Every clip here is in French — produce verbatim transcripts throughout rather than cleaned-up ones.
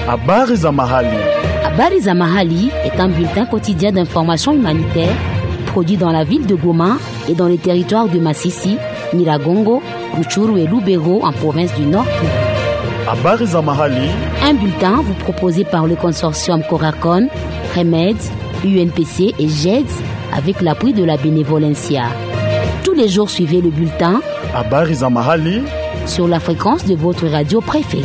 Habari za mahali. Habari za mahali est un bulletin quotidien d'information humanitaire produit dans la ville de Goma et dans les territoires de Masisi, Nyiragongo, Rutshuru et Lubero en province du Nord. Habari za mahali. Un bulletin vous proposé par le consortium Coracon, Remède, U N P C et G E D S avec l'appui de la Bénévolencia. Tous les jours, suivez le bulletin Habari za mahali sur la fréquence de votre radio préférée.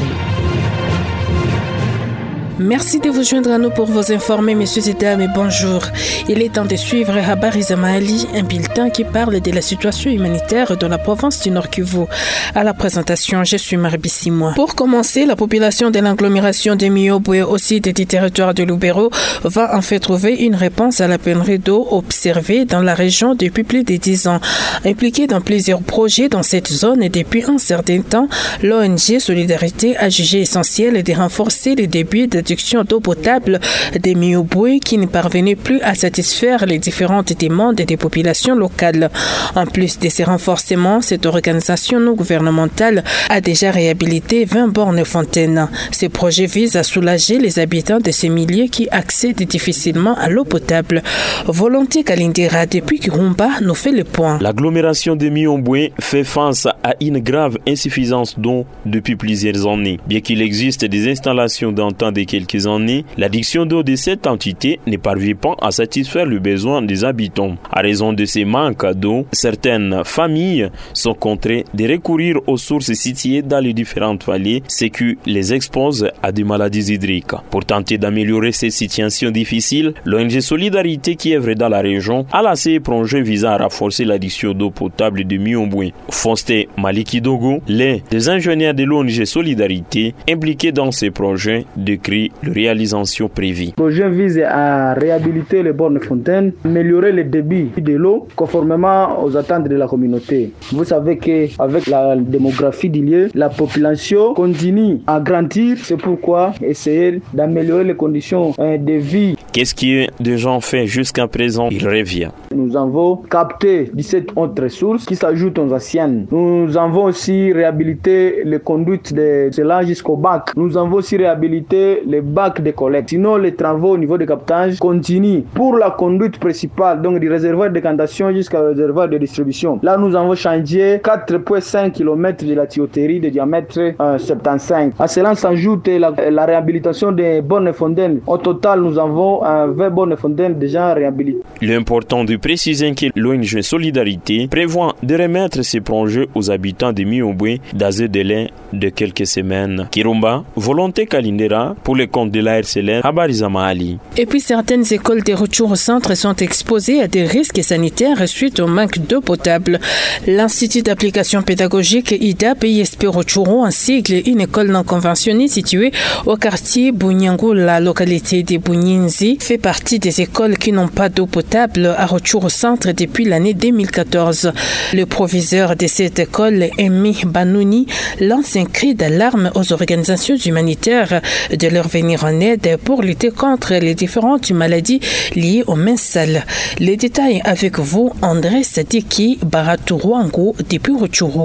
Merci de vous joindre à nous pour vous informer, messieurs et dames, et bonjour. Il est temps de suivre Habari za Mahali, un bulletin qui parle de la situation humanitaire dans la province du Nord Kivu. À la présentation, je suis Marie Bissimois. Pour commencer, la population de l'agglomération de Miobwe, aussi du territoire de Lubero, va en fait trouver une réponse à la pénurie d'eau observée dans la région depuis plus de dix ans. Impliquée dans plusieurs projets dans cette zone et depuis un certain temps, l'O N G Solidarité a jugé essentiel de renforcer les débuts de d'eau potable des Miobwe qui ne parvenaient plus à satisfaire les différentes demandes des populations locales. En plus de ces renforcements, cette organisation non gouvernementale a déjà réhabilité vingt bornes fontaines. Ces projets visent à soulager les habitants de ces milieux qui accèdent difficilement à l'eau potable. Volonté Kalindera depuis Kirumba nous fait le point. L'agglomération de Miobwe fait face à une grave insuffisance d'eau depuis plusieurs années. Bien qu'il existe des installations d'antan de quelques années, l'addiction d'eau de cette entité ne parvient pas à satisfaire le besoin des habitants. À raison de ces manques d'eau, certaines familles sont contraintes de recourir aux sources situées dans les différentes vallées, ce qui les expose à des maladies hydriques. Pour tenter d'améliorer ces situations difficiles, l'O N G Solidarité qui œuvre dans la région a lancé un projet visant à renforcer l'addiction d'eau potable de Miobwe. Fonsté Malikidogo, l'un des ingénieurs de l'O N G Solidarité impliqués dans ces projets, décrit la réalisation prévue. Le projet vise à réhabiliter les bornes fontaines, améliorer le débit de l'eau conformément aux attentes de la communauté. Vous savez qu'avec la démographie du lieu, la population continue à grandir. C'est pourquoi essayer d'améliorer les conditions de vie. Qu'est-ce qui est déjà fait jusqu'à présent? Il revient. Nous avons capté dix-sept autres ressources qui s'ajoutent aux anciennes. Nous avons aussi réhabilité les conduites de cela jusqu'au bac. Nous avons aussi réhabilité les bacs de collecte. Sinon, les travaux au niveau de captage continuent. Pour la conduite principale, donc du réservoir de décantation jusqu'au réservoir de distribution. Là, nous avons changé quatre virgule cinq kilomètres de la tuyauterie de diamètre euh, soixante-quinze. À cela s'ajoute la, la réhabilitation des bornes fontaines. Au total, nous avons euh, vingt bornes fontaines déjà réhabilitées. L'important de préciser que l'O N G Solidarité prévoit de remettre ces projets aux habitants de Miobwe dans un délai de quelques semaines. Kirumba, Volonté Kalindera pour le compte de l'A R C L R, Habari za Mahali. Et puis certaines écoles de Rutshuru Centre sont exposées à des risques sanitaires suite au manque d'eau potable. L'Institut d'application pédagogique I D A P I S P Rutshuru, en sigle, une école non conventionnée située au quartier Bunyangu, la localité de Bunyinzi, fait partie des écoles qui n'ont pas d'eau potable à Rutshuru Centre depuis l'année deux mille quatorze. Le proviseur de cette école, Emi Banouni, lance un cri d'alarme aux organisations humanitaires de leur venir en aide pour lutter contre les différentes maladies liées aux mains sales. Les détails avec vous, André Sadiki Baraturuango depuis Rutshuru.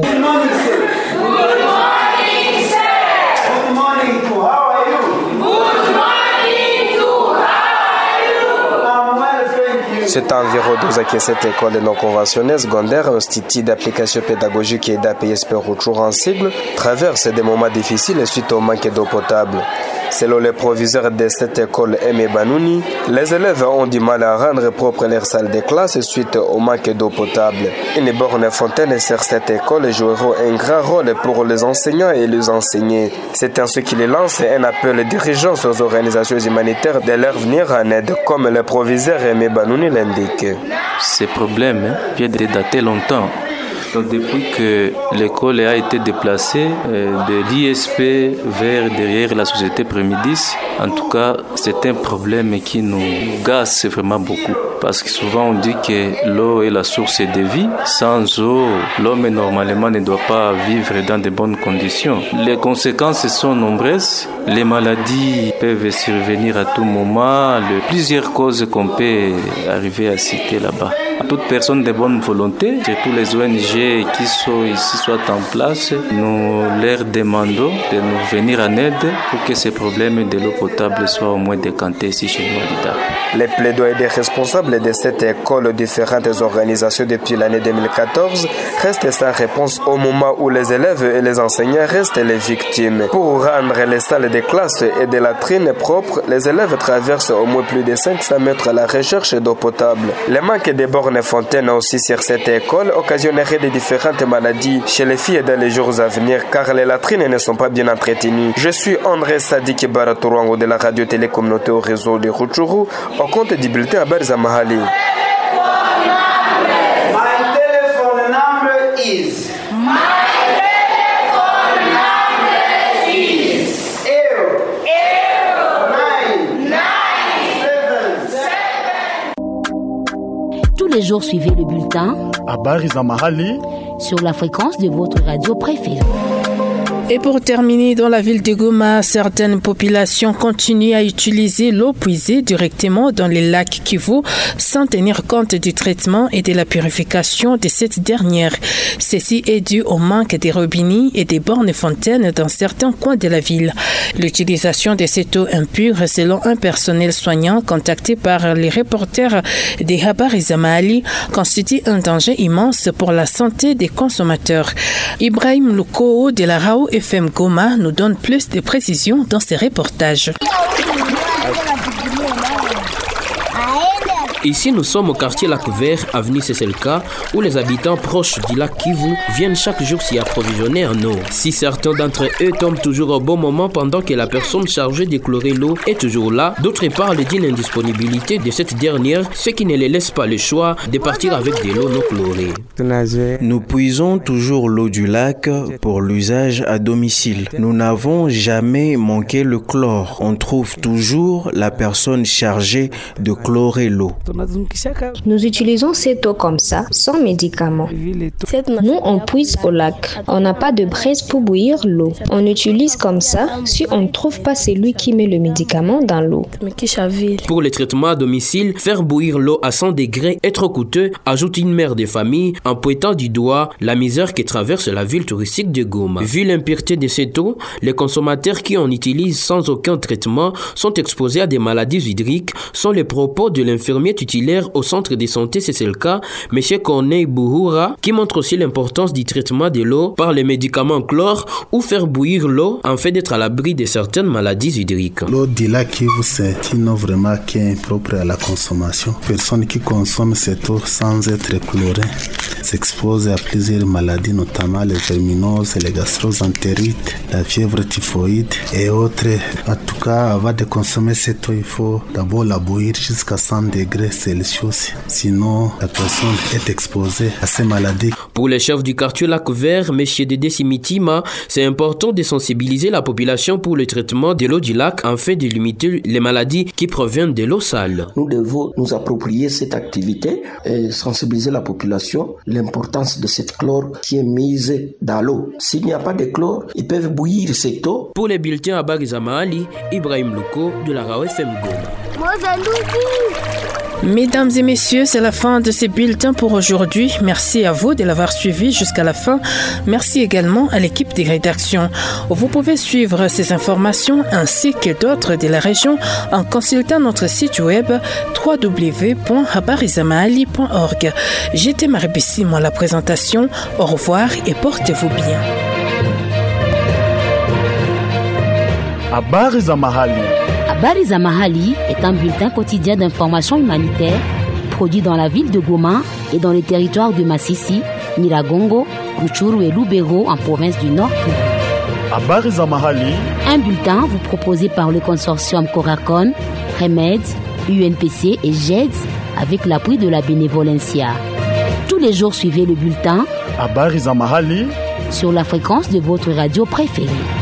C'est environ douze ans que cette école non conventionnelle secondaire, Institut d'application pédagogique et I D A P I S P Rutshuru en sigle, traverse des moments difficiles suite au manque d'eau potable. Selon le proviseur de cette école, Eme Banouni, les élèves ont du mal à rendre propre leur salle de classe suite au manque d'eau potable. Une borne fontaine sur cette école jouera un grand rôle pour les enseignants et les enseignés. C'est ainsi qu'il lance un appel d'urgence aux organisations humanitaires de leur venir en aide, comme le proviseur Eme Banouni l'indique. Ces problèmes viennent de dater longtemps. Donc depuis que l'école a été déplacée euh, de l'I S P vers derrière la société Prémidis, en tout cas, c'est un problème qui nous gasse vraiment beaucoup. parce que souvent on dit que l'eau est la source de vie. Sans eau, l'homme normalement ne doit pas vivre dans de bonnes conditions. Les conséquences sont nombreuses. Les maladies peuvent survenir à tout moment. Le, plusieurs causes qu'on peut arriver à citer là-bas. À toute personne de bonne volonté, surtout les O N G qui sont ici soient en place, nous leur demandons de nous venir en aide pour que ces problèmes de l'eau potable soient au moins décantés ici chez nous à l'I D A P. Les plaidoyers des responsables de cette école, différentes organisations depuis l'année deux mille quatorze, restent sans réponse au moment où les élèves et les enseignants restent les victimes. Pour rendre les salles de classe et des latrines propres, les élèves traversent au moins plus de cinq cents mètres à la recherche d'eau potable. Le manque de bornes et fontaines aussi sur cette école occasionnerait de différentes maladies chez les filles dans les jours à venir car les latrines ne sont pas bien entretenues. Je suis André Sadik Baratourango de la radio télécommunauté au réseau de Rutshuru au compte du bulletin Habari za Mahali. My telephone number is Tous les jours, suivez le bulletin Habari za Mahali sur la fréquence de votre radio préférée. Et pour terminer, dans la ville de Goma, certaines populations continuent à utiliser l'eau puisée directement dans les lacs Kivu sans tenir compte du traitement et de la purification de cette dernière. Ceci est dû au manque des robinets et des bornes fontaines dans certains coins de la ville. L'utilisation de cette eau impure, selon un personnel soignant contacté par les reporters des Habari za Mahali, constitue un danger immense pour la santé des consommateurs. Ibrahim Luko de la R A O F M Goma nous donne plus de précisions dans ses reportages. Ici, nous sommes au quartier Lac Vert, avenue Sesselka, où les habitants proches du lac Kivu viennent chaque jour s'y approvisionner en eau. Si certains d'entre eux tombent toujours au bon moment pendant que la personne chargée d'éclairer l'eau est toujours là, d'autres parlent d'une indisponibilité de cette dernière, ce qui ne les laisse pas le choix de partir avec de l'eau non chlorée. Nous puisons toujours l'eau du lac pour l'usage à domicile. Nous n'avons jamais manqué le chlore. On trouve toujours la personne chargée de chlorer l'eau. Nous utilisons cette eau comme ça, sans médicaments. Nous, on puise au lac. On n'a pas de braise pour bouillir l'eau. On utilise comme ça si on ne trouve pas celui qui met le médicament dans l'eau. Pour les traitements à domicile, faire bouillir l'eau à cent degrés est trop coûteux, ajoute une mère de famille en pointant du doigt la misère qui traverse la ville touristique de Goma. Vu l'impureté de cette eau, les consommateurs qui en utilisent sans aucun traitement sont exposés à des maladies hydriques, sont les propos de l'infirmier titulaire au centre de santé, c'est le cas, M. Corneille Bouhoura, qui montre aussi l'importance du traitement de l'eau par les médicaments chlore ou faire bouillir l'eau afin d'être à l'abri de certaines maladies hydriques. L'eau du lac Kivu, c'est une eau vraiment qui est propre à la consommation. Personne qui consomme cette eau sans être chlorée s'expose à plusieurs maladies, notamment les verminoses, les gastroentérites, la fièvre typhoïde et autres. En tout cas, avant de consommer cette eau, il faut d'abord la bouillir jusqu'à cent degrés Celsius. Sinon, la personne est exposée à ces maladies. Pour les chefs du quartier Lac Vert, M. Dédé Simitima, c'est important de sensibiliser la population pour le traitement de l'eau du lac afin de limiter les maladies qui proviennent de l'eau sale. Nous devons nous approprier cette activité et sensibiliser la population l'importance de cette chlore qui est mise dans l'eau. S'il n'y a pas de chlore, ils peuvent bouillir cette eau. Pour les bulletins Habari za Mahali, Ibrahim Luko de la R A O F M Goma. Mesdames et messieurs, c'est la fin de ces bulletins pour aujourd'hui. Merci à vous de l'avoir suivi jusqu'à la fin. Merci également à l'équipe de rédaction. Vous pouvez suivre ces informations ainsi que d'autres de la région en consultant notre site web w w w point habari za mahali point org. J'étais Maribissi, moi la présentation. Au revoir et portez-vous bien. Habari za Mahali. Habari za Mahali est un bulletin quotidien d'information humanitaire produit dans la ville de Goma et dans les territoires de Masisi, Nyiragongo, Rutshuru et Lubero en province du Nord. Habari za Mahali. Un bulletin vous proposé par le consortium Coracon, Remed, U N P C et G E D S avec l'appui de la Bénévolencia. Tous les jours, suivez le bulletin Habari za Mahali sur la fréquence de votre radio préférée.